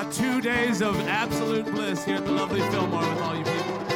2 days of absolute bliss here at the lovely Fillmore with all you people.